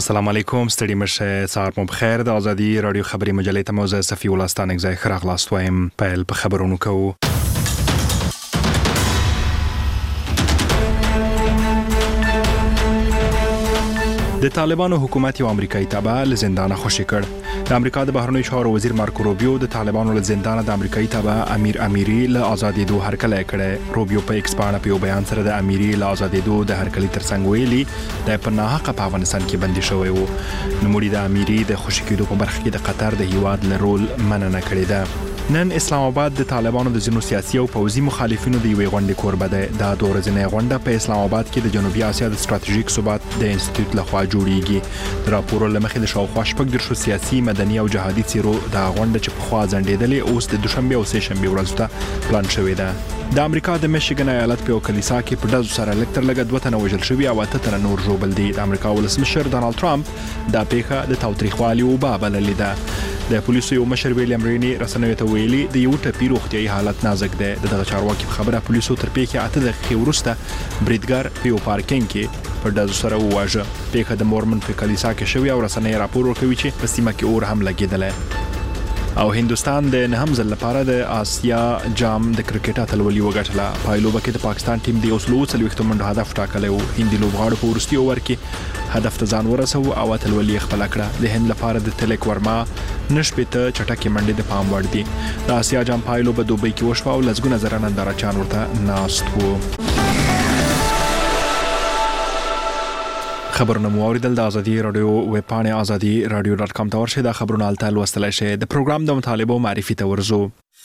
السلام علیکم ستړي مشه سهار مو بخیر د ازادي رادیو خبري مجلې ته موزه صفي ولستان ځای خراغلاست وایم په خبرونو کوو. د طالبانو حکومت یو امریکایي تابع له زندانه خوشی کړ. د امریکا د بهرنیو چارو وزیر مارکو روبیو د طالبانو له زندانه د امریکایي تابع امیر امیری له ازادېدو هرکلی کړی. روبیو په ایکس باندې په بیان سره د امیری له ازادېدو د هرکلی ترڅنګ ویلي د په ناحقه په افغانستان کې بندي شوی وو. نوموړي د امیری د خوشی کېدو په برخه کې د قطر د هیواد له رول مننه کړې ده. نن اسلام آباد د طالبانو د ځینو سیاسي او پوځي مخالفینو د یوې غونډې کوربه ده. دا د ورځنۍ غونډه په اسلام آباد کې د جنوبي اسیا د ستراتیژیک ثبات د انسټیټیوټ لخوا جوړیږي. د راپور لمخې د شاوخوا شپږ درشو سیاسي، مدني او جهادي څیرو د غونډه چې پخوا ځنډېدلې اوس د دوشنبه او سه شنبه ورځو ته پلان شوې ده. د امریکا د میشیګن ایالت په کلیسا کې په ډزو سره لکټر لګ 2 تنه وژل شوي او 8 تنه نور ژوبل دي. د امریکا ولسمشر ډانلډ ټرمپ دا پیښه د تاوتریخوالي او بابللې ده. د پولیسو یو مشر ویلیام رینی رسنیو ته ویلي د یو ټپي روغتیايي حالت نازک ده. دغه چارواکي خبره پولیسو تر پیښې 8 دقیقې وروسته بریدګر په یو پارکینګ کې په ډزو سره وواژه. پیښه د مورمن په کلیسا کې شوې او رسنۍ راپور ورکوي چې په سیمه کې اور هم لګیدل. او هندستان د نهم ځل لپاره د آسیا جام د کرکټ اتلولي وګټله. پایلوبه کې د پاکستان ټیم د 30 منډو هدف ټاکلی و. هندي لوبغاړو په وروستي اوور کې هدف ته ځان ورسو او اتلولي خپل کړه. د هند لپاره د تلک ورما نشپته چټکي منډې د پام وړ دي. د آسیا جام پایلوبه دوبۍ کې وشوه او لزګونه زره نندارچیان ورته ناست وو. خبرونه مو اوریدل. د ازادي رادیو ویب پاڼه azadi.radio.com ته ورشئ. د خبرونو الته لوستلای شئ. د پروګرام د مطالبه معرفي ته ورزو.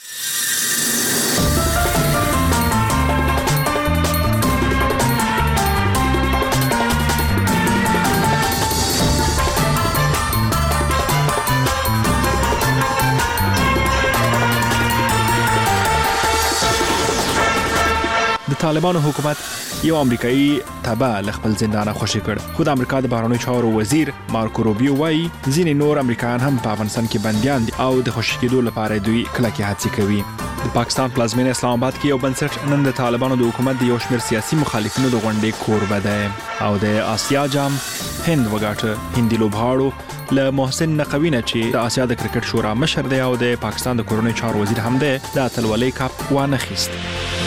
د طالبانو حکومت یو امریکایي تابع له خپل زندانه خوشی کړ. خو د امریکا د بهرنیو چارو وزیر مارکو روبیو وايي ځینې نور امریکایان هم په افغانستان کې بنديان دي او د خوشی کېدو لپاره دوی کلکې هڅې کوي. د پاکستان پلازمینه اسلام آباد کې یو بنسټ نن د طالبانو د حکومت د یو شمېر سیاسي مخالفینو د غونډې کوربه ده او د آسیا جام هند وګاټه. هندي لوبغاړو له محسن نقوی نه چې د آسیا د کرکټ شورا مشر دی او د پاکستان د کورنۍ چارو وزیر هم دی د اتلولۍ کاپ وانه خیست.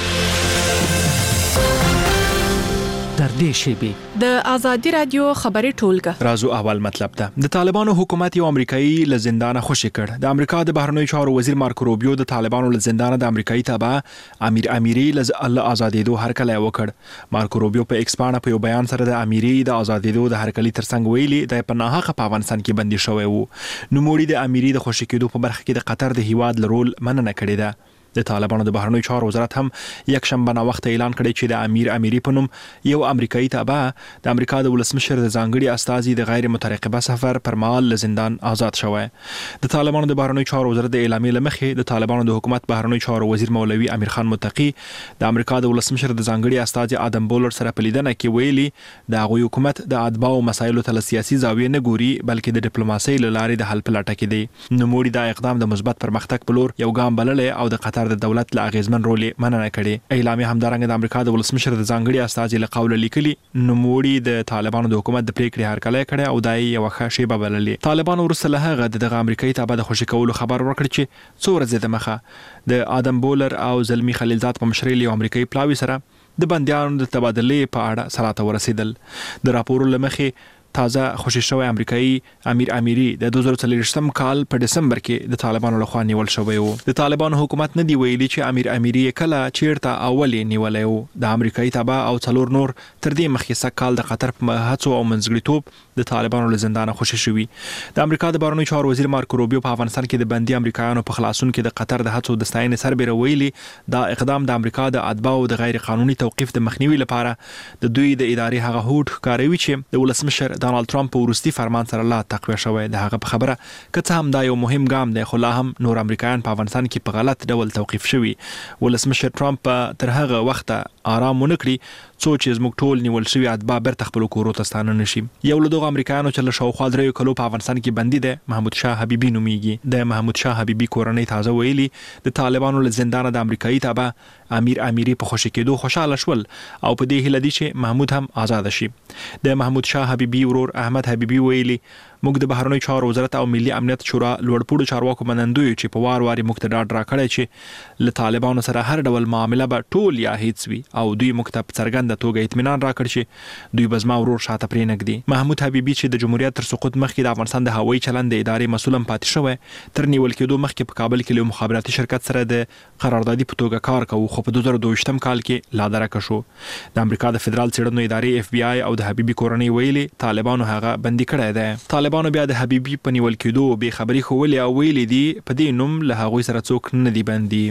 در دې شیبه د ازادي رادیو خبري ټولګه رازو اول مطلب ده. د طالبانو حکومت یو امریکایي له زندانه خوشی کړ. د امریکا د بهرنیو چارو وزیر مارکو روبیو د طالبانو له زندانه د امریکایي تابع امیر امیری له ازادېدو هرکلی وکړ. مارکو روبیو په ایکس باندې په یو بیان سره د امیری د ازادېدو د هرکلی ترڅنګ ویلي د په ناحقه په افغانستان کې بندي شوی وو. نوموړي د امیری د خوشی کېدو په برخه کې د قطر د هیواد لرول مننه کړې ده. د طالبانو د بهرنیو چارو وزارت هم یک شنبه نا وخت اعلان کړی چې د امیر امیری په نوم یو امریکایي تابع د امریکا د ولسمشر د ځانګړي استازي د غیر مترقبه سفر پر مهال له زندان آزاد شوی. د طالبانو د بهرنیو چارو وزارت د اعلامیې لمخې د طالبانو د حکومت بهرنیو چارو وزیر مولوي امیر خان متقی د امریکا د ولسمشر د ځانګړي استازي آدم بولر سره په لیدنه کې ویلي د هغوی حکومت د اتباعو مسایلو ته له سیاسي زاویې نه ګوري بلکې د ډیپلوماسۍ له لارې د حل په لټه کې دی. نوموړي دا اقدام د مثبت پرمختګ په لور یو ګام بللی او د قطر د دولت له اغیزمن رول مننه کړي. اعلامیه همدارنګه د امریکا د ولسمشر د ځانګړي استازي له قوله لیکلي نوموړي د طالبانو د حکومت د پریکړې هرکلی کړي او دای یو ښه شیبه بللې. طالبانو وروسته له هغه دغه امریکایي تابع د خوشی کولو خبر ورکړ چې څو ورځې د مخه د آدم بولر او زلمی خلیلزاد په مشرۍ یو امریکایي پلاوی سره د بندیانو د تبادلې په اړه سراته ورسېدل. د راپور لمخې تازه خوشی شوی امریکایي امیر امیری د 2023 کال په دسمبر کې د طالبانو لخوا نیول شوی وو. د طالبانو حکومت نه دی ویلي چې امیر امیری کله چیرته اولي نیولای وو. د امریکایي تابع او څلور نور تر دې مخکې سږ کال د قطر په هڅو او منځګړیتوب د طالبانو له زندانه خوشی شوی. د امریکا د بهرنیو چارو وزیر مارکو روبیو په افغانستان کې د بندي امریکایانو په خلاصون کې د قطر د هڅو د ستاینې سربېره ویلي دا اقدام د امریکا د اتباعو د غیر قانوني توقيف د مخنیوي لپاره د دوی د ادارې هغه هوډ ښکاروي چې د ولسمشر ډانلډ ټرمپ په وروستي فرمان سره لا تقویه شوی. د هغه په خبره که څه هم دا یو مهم ګام دی خو لا هم نور امریکایان په افغانستان کې په غلط ډول توقيف شوي. ولسمشر ټرمپ تر هغه وخته آرام ونکړي څو چې زموږ ټول نیول شوی اتباع بیرته خپل کورو ته ستانه نشي. یو له دغو امریکایانو چې له شاوخوا 3 کلو په افغانستان کې بندي دی محمود شاه حبیبي نومیږي. د محمود شاه حبیبي کورنۍ تازه ویلي د طالبانو له زندانه د امریکایي تابع امیر امیری په خوشی کېدو خوشاله شول او په دې هیله دي چې محمود هم آزاد شي. د محمود شاه حبیبي ورور احمد حبیبي ویلي موږ د بهرنیو چارو وزارت او ملي امنیت شورا لوړپوړو چارواکو منندوی چې په وار واري موږ ته ډاډ راکړی چې له طالبانو سره هر ډول معامله به ټول یا هیڅ وي او دوی موږ ته په څرګنده توګه اطمینان راکړ چې دوی به زما ورور شاته پرې نږدي. محمود حبیبي چې د جمهوریت تر سقوط مخکې د افغانستان د هوایي چلند د ادارې مسؤل هم پاتې شوی تر نیول کېدو مخکې په کابل کې له مخابراتي شرکت سره د قراردادي په توګه کار کوي خو په 2022 کال کې لا درکه شو. د امریکا د فدرال څېړنو ادارې FBI او د حبیبي کورنۍ ویلي طالبانو هغه بندي کړی دی. طالبانو بیا د حبیبي په نیول کېدو به خبري خولې او ویلي دي په دې نوم له هغوی سره څوک نه دی بندي.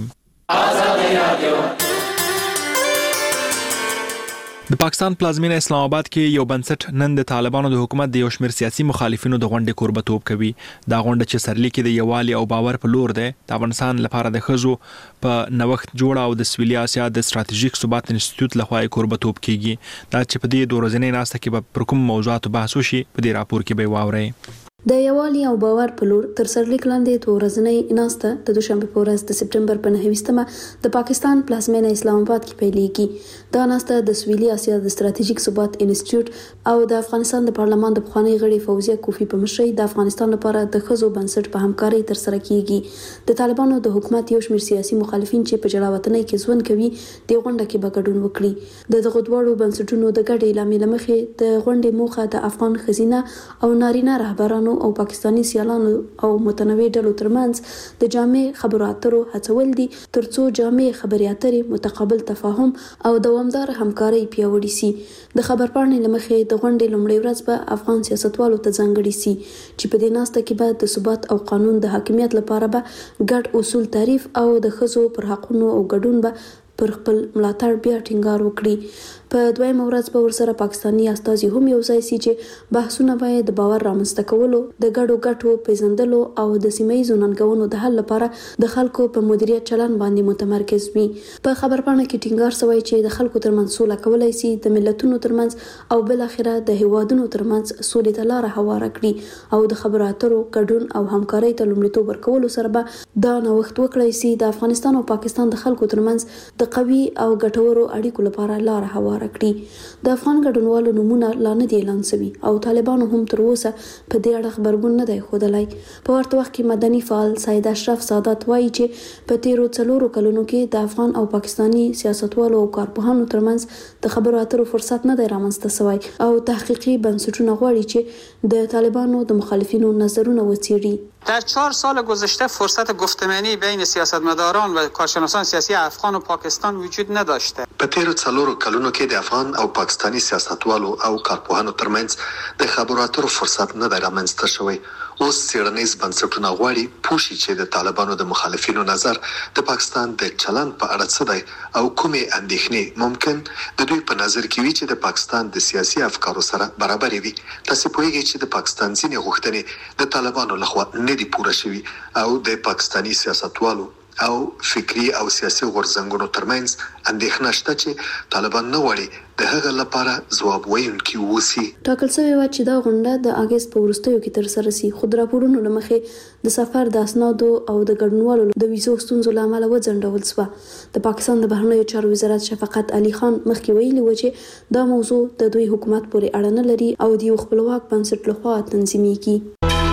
د پاکستان پلازمینه اسلام آباد کې یو بنسټ نن د طالبانو د حکومت د یو شمېر سیاسي مخالفینو د غونډې کوربتوب کوي. دا غونډه چې سرلیکي د یووالي او باور په لور ده د افغانستان لپاره د ښځو په نوښت جوړ او د سویلي اسیا د ستراتیژیک ثبات انسټیټیوټ لخوا کوربتوب کیږي. دا چې په دې 2 ورځې ناسته کې به پر کوم موضوعات بحث وشي په دې راپور کې به واورئ. د یووالي او باور په لور تر سرلیک لاندې 2 ورځنۍ ناسته د دوشنبه په ورځ د سپټمبر په 9مه د پاکستان پلازمینه اسلام آباد کې پیلېږي. دا ناسته د سویلي اسیا د ستراتیژیک ثبات انسټیټیوټ او د افغانستان د پارلمان د پخوانی غړي فوزیه کوفی په مشرۍ د افغانستان لپاره د ښځو بنسټ په همکارۍ تر سره کیږي. د طالبانو د حکومت یو شمېر سیاسي مخالفین چې په جلاوطنۍ کې ژوند کوي د غونډه کې به ګډون وکړي. د دغه دواړو بنسټونو د ګډې اعلامیې مخې د غونډې موخه د افغان ښځینه او نارینه رهبرانو او پاکستاني سیالانو او متنوع ډلو ترمنځ د جامع خبرو اترو هڅول دي ترڅو جامع خبرې اترې متقابل تفاهم او دوامدار همکاري پیاوړې سي. د خبرپاڼې لمخې د غونډې لومړۍ ورځ به افغان سیاستوالو ته ځانګړې سي چې په دې ناسته کې به د ثبات او قانون د حاکمیت لپاره به ګډ اصول تعریف او د ښځو پر حقونو او ګډون به پر خپل ملاتړ بیا ټینګار وکړي. په دویمه ورځ به ورسره پاکستاني استازي هم یو ځای سي چې بحثونه به د باور رامنځته کولو د ګډو ګټو پیژندلو او د سیمه‌ییزو ننګونو د حل لپاره د خلکو په مدیریت چلن باندې متمرکز وي. په خبرپاڼه کې ټینګار شوی چې د خلکو ترمنځ سوله کولای سي د ملتونو ترمنځ او بل اخره د هیوادونو ترمنځ سولې ته لار هواره کړي او د خبرو اترو ګډون او همکارۍ ته لومړیتوب ورکولو سره به دا نوښت وکړای سي د افغانستان او پاکستان د خلکو ترمنځ د قوي او ګټورو اړیکو لپاره لار هواره کړي. د افغان ګډونوالو نمونه لا نه دي اعلان شوي او طالبانو هم تر اوسه په دې اړه خبرګون نه دی ښودلی. په ورته وخت کې مدني فعال سید اشرف سادات وایي چې په تیرو 4 کلونو کې د افغان او پاکستاني سیاستوالو او کارپوهانو ترمنځ د خبرو اترو فرصت نه دی رامنځته شوی او تحقیقي بنسټونه غواړي چې د طالبانو د مخالفینو نظرونه وڅېړي. در 4 سال گذشته فرصت گفتمانی بین سیاستمداران و کارشناسان سیاسی افغان و پاکستان وجود نداشته. په تیرو 4 کلونو کې د افغان او پاکستاني سیاستوالو او کارپوهانو ترمنځ د خبرو اترو فرصت نه دی رامنځته شوی. اوس څېړنیز بنسټونه غواړي پوه شي چې د طالبانو د مخالفینو نظر د پاکستان د چلند په اړه څه دی او کومې اندېښنې ممکن د دوی په نظر کې وي چې د پاکستان د سیاسي افکارو سره برابرې وي. تاسو پوهیږئ چې د پاکستان ځینې غوښتنې د طالبانو لخوا نه دي پوره شوي او د پاکستاني سیاستوالو او فکری او سیاسي غورځنګونو ترمنځ اندېښنه شته چې طالبان نه غواړي د هغه لپاره ځواب ویونکي ووسي. ټاکل شوی و چې دا غونډه د اګست په وروستیو کې ترسره شي خو د راپورونو له مخې د سفر د اسنادو او د ګډونوالو د ویزو ستونزو له امله وځنډول شوه. د پاکستان د بهرنیو چارو وزارت شفقت علي خان مخکې ویلي و چې دا موضوع د دوی حکومت پورې اړه نه لري او د یو خپلواک بنسټ لخوا تنظیمېږي.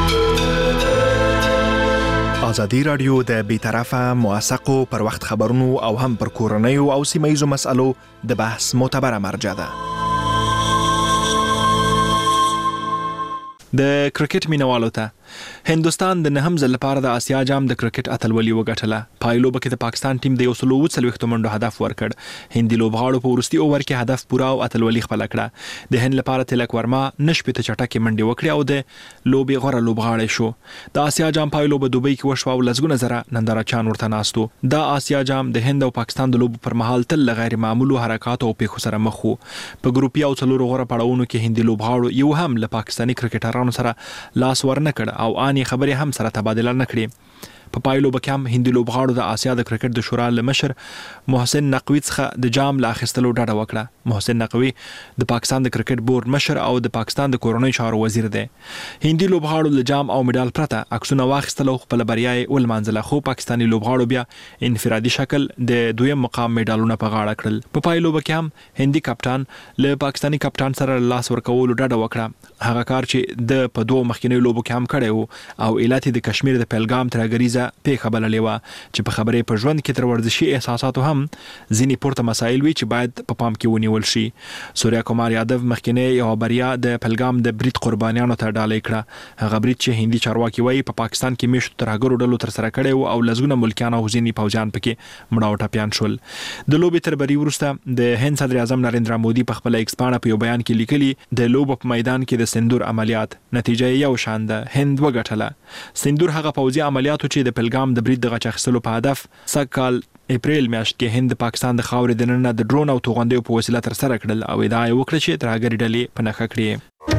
ازادي رادیو د بیطرفه موثقو پر وخت خبرونو او هم پر کورنیو او سیمه‌ییزو مسألو د بحث معتبره مرجع ده. د کرکټ مینوالو ته هندستان د 9م ځل لپاره د آسیا جام د کرکټ اتلولي وګټله. پایلوبه کې د پاکستان ټیم د 140 منډو هدف ورکړ. هندي لوبغاړو په وروستي اوور کې هدف پوره او اتلولي خپل کړه. د هند لپاره تلک ورما نشپته چټکه منډي وکړه او د لوبي غوړه لوبغاړی شو. د آسیا جام پایلوبه دوبۍ کې وشو او لزګونه زره نندارچان ورته ناستو. د آسیا جام د هند او پاکستان د لوبو پر مهال تل غیر معمولو حرکات او پیښو سره مخ وو. په ګروپي او څلورو غوړه پړاوونو کې هندي لوبغاړو یو هم له پاکستاني کرکټرانو سره لاس ورنکړ او اني خبرې هم سره تبادله نکړي. په پایلو به هم هندي لوبغاړو د آسیا د کرکټ د شورا مشر محسن نقوی څخه د جام لا اخیستلو ډاډه وکړه. محسن نقوی د پاکستان د کرکټ بورډ مشر او د پاکستان د کورنۍ چارو وزیر دی. هندي لوبغاړو د جام او میډال پرته عکسونه واخیستل او خپل بریاي ولمانځله، خو پاکستاني لوبغاړو بیا انفرادي شکل د دویم مقام میډالونه په غاړه کړل. په پایلو به هم هندي کپټان له پاکستاني کپټان سره لاس ورکولو ډاډه وکړه. هغه کار چې د په دوه مخکینی لوبو کې هم کړی وو او ایالت د کشمیر د پهلګام ترګریزه پیښه بللې و چې په خبرې په ژوند کې تر ورزشي احساساتو هم ځینې پورته مسایل وي چې باید په پام کې ونیول شي. سوریا کومار یادو مخکینی یو بریا د پهلګام د برید قربانیانو ته ډالۍ کړه. هغه برید چې هندي چارواکي وایي په پاکستان کې میشتو ترهګرو ډلو تر سره کړی او لزګونه ملکیان او ځینې پوځیان پکې مړه او ټپیان شول. د لوبې تر بری وروسته د هند صدر اعظم نریندرا مودي په خپل ایکس پاڼه په یو بیان کې لیکلي د لوبو په میدان کې د سندور عملیات نتیجه یو شان ده، هند وګټله. سندور هغه پوځي عملیاتو چې د پهلګام د برید د غچ اخیستلو په هدف سکهال اپریل میاشت کې هند د پاکستان د خاورې د ننه د ډرون او توغندیو په وسیله تر سره کړل او ادعا یې وکړه چې ترهګرې ډلې په نښه کړې.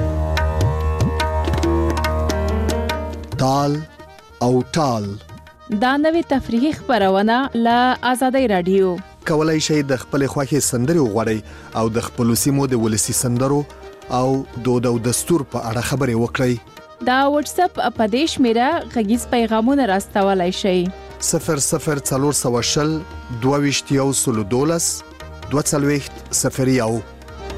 تال او ټال دا نوې تفریحي خبرونه له آزادۍ رادیو. کولای شئ د خپل خوښې سندرې وغواړئ او د خپل سیمو د ولسی سندرو او دود او دستور په اړه خبرې وکړئ. دا واتس اپ په دې شمیره غږیز پیغامونه راستولای شئ. 0040 22 22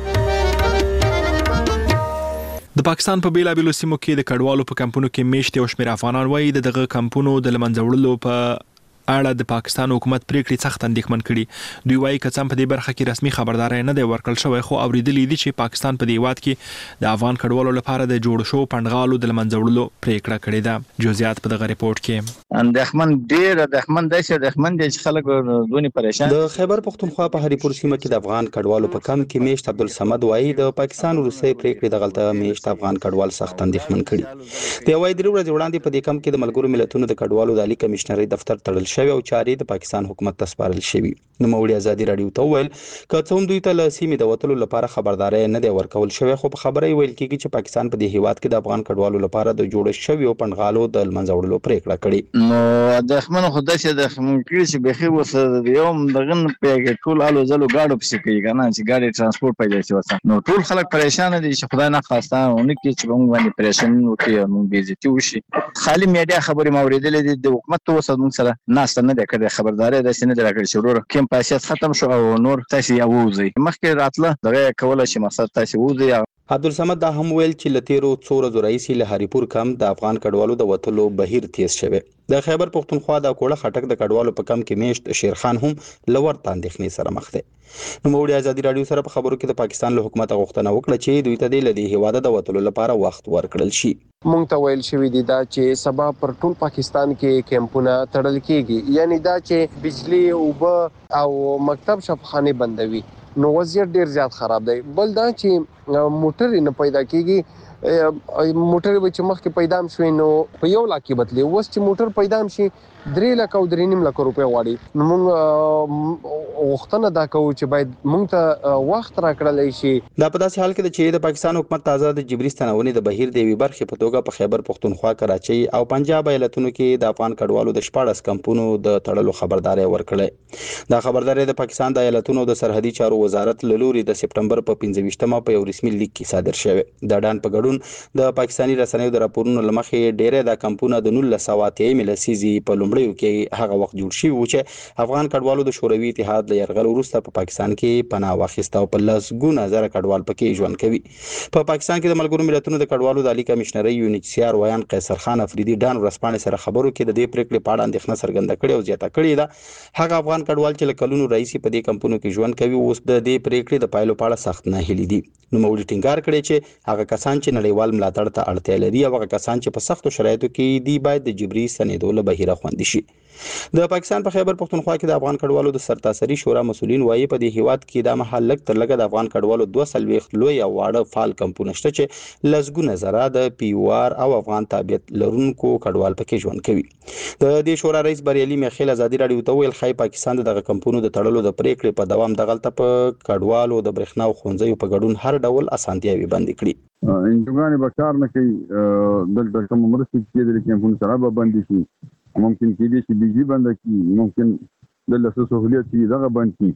د پاکستان په بیلابیلو سیمو کې د کډوالو په کمپونو کې میشت او شمیر افغانان وایي دغه کمپونو د لمنځوړلو په اړه د پاکستان حکومت پریکړې سخت اندېښمن کړي. دوی وایي که څه په دې برخه کې رسمي خبرداري نه دی ورکړل شوی، خو اوریدلې دي چې پاکستان په دې هیواد کې د افغان کډوالو لپاره د جوړ شو پندغالو د لمنځوړلو پریکړه کړې ده. جزئیات په دغه ریپورت کې. اندېښمن ډېر اندېښمن دي چې خلک دونی پریشان. د خیبر پختونخوا په هریپور سیمه کې د افغان کډوالو په کم کې میشت عبدالصمد وایي د پاکستان روسي پریکړې د غلطه میشت افغان کډوال سخت اندېښمن کړي. د وایي درې ورځې وړاندې په دې کم کې د ملګرو ملتونو د کډوالو د عالی کمشنري دفتر تړل شوی او چاري د پاکستان حکومت ته سپارل شوی. نو مولوی ازادي رادیو ته ویل که څه هم دوی ته له سیمې د وټلو لپاره خبرداري نه دی ورکول شوی، خو په خبره ویل کېږي چې پاکستان په دې هیواد کې د افغان کډوالو لپاره د جوړ شوی او پندغالو د لمنځوړلو پریکړه کړې. نو د خمن خدای چې د خمن کړي چې بخي وسه یوم دغه په ټول الو زلو گاډو پسې کوي کنه چې گاډي ترانسپورت پیدا شي وسه. نو ټول خلک پریشان دي چې خدای نه خواسته اونې کې چې موږ باندې پریشان وکړي او موږ بیزتی وشي. خالي میډیا خبري موریدلې دي د حکومت ته وسه موږ سره ناس نه ده کړې خبرداري د سینې درکړې شو ورو کوم پاسیت ختم شو او نور تاسو یې ووزي مخکې راتله دغه کوله چې مقصد تاسو ووزي. عبدالصمد دا هم ویل چې لتیرو څو ورځو راځي له هریپور کم د افغان کډوالو د وټلو بهیر تیز شوی. د خیبر پختونخوا د کوړه خټک د کډوالو په کم کې میشت شیرخان هم لور تاندېخنې سره مخ دی. نو مولوی ازادي رادیو سره په خبرو کې د پاکستان له حکومت غوښتنه وکړه چې دوی ته د لدی هیواده د وټلو لپاره وخت ورکړل شي. مونږ ته ویل شوی دی دا چې سبا پر ټول پاکستان کې کیمپونه تړل کیږي، یعنی دا چې بجلی او او مکتب شفاخانه بندوي. نو وضعیت ډیر زیات خراب دی. بل دا چې موټر نه پیدا کیږي، موټر به چې مخکې پیدا شوی نو په 1 لک کې بدلی، اوس چې موټر پیدا شي 3 لک او 3.5 لک روپیا واړي. نو موږ وختونه دا کوو چې باید موږ ته وخت راکړل شي. دا په داسې حال کې چې د پاکستان حکومت تازه د جبري ستنونې د بهیر د وی برخې په توګه په خیبر پختونخوا، کراچۍ او پنجاب ایالتونو کې د افغان کډوالو د 14 کمپونو د تړلو خبرداري ورکړه. دا خبرداري د پاکستان د ایالتونو د سرحدي چارو وزارت له لوري د سپټمبر په 25مه په یو رسمي لیک کې صادر شوه. د ډان په ګډون د پاکستاني رسنیو د راپورونو لمخې ډېر د کمپونو د 1900 لسیزي په لومړیو کې هغه وخت جوړ شي و چې افغان کډوالو د شوروي اتحاد له یرغل وروسته په پاکستان کې پناه واخیسته او په لسګونه زره کډوال پکې ژوند کوي. په پاکستان کې د ملګرو ملتونو د کډوالو د عالی کمشنري UNHCR ویان قیصر خان افریدي ډان ورسپانې سره خبرو کې د دې پریکړې په اړه اندېښنه څرګنده کړې او زیاته کړې ده هغه افغان کډوال چې کلونو راځي په دې کمپونو کې ژوند کوي اوس د دې پریکړې د پایلو په اړه سخت نه هلي دي. نو مولوی ټینګار کړی چې هغه کسان چې نړیوال ملاتړ ته اړتیا لري او هغه کسان چې په سختو شرایطو کې دي باید د جبري سنیدو له بهیره خوندي شي. د پاکستان په خیبر پختونخوا کې د افغان کډوالو د سرتاسري شورا مسولین وایي په دې هیواد کې د محل لک تر لګه د افغان کډوالو 200 لوی او واړه فعال کمپونه شته چې لسګونه زره د پیوار او افغان تابعیت لرونکو کډوال پکې ژوند کوي. د دې شورا رئیس بریالي میخیل ازادي رادیو ته ویل خای پاکستان دغه کمپونو د تړلو د پریکړې په دوام د غلطه په کډوالو د برېښنا او خونځیو په ګډون هر ډول اسانتیاوي بند کړي. انجوګانې به کار نه کوي، دلته کوم مرستې چې د کمپونو سره به بند شي ممکن کې دې چې بجلی بند کی ممکن د لاسو سہولیت چې دغه بند کی